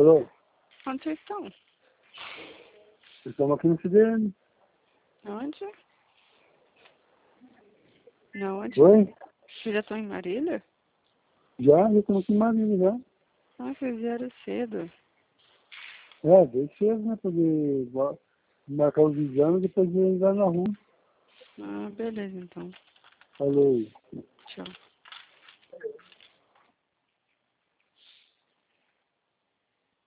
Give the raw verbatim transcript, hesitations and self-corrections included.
Alô? Onde vocês estão? Estamos aqui no C D N. Onde? Na onde? Oi? Vocês já estão em Marília? Já, já estamos aqui em Marília, já. Ah, vocês vieram cedo. É, veio cedo, né? Poder va- marcar os exames e depois ir lá na rua. Ah, beleza então. Falou. Tchau.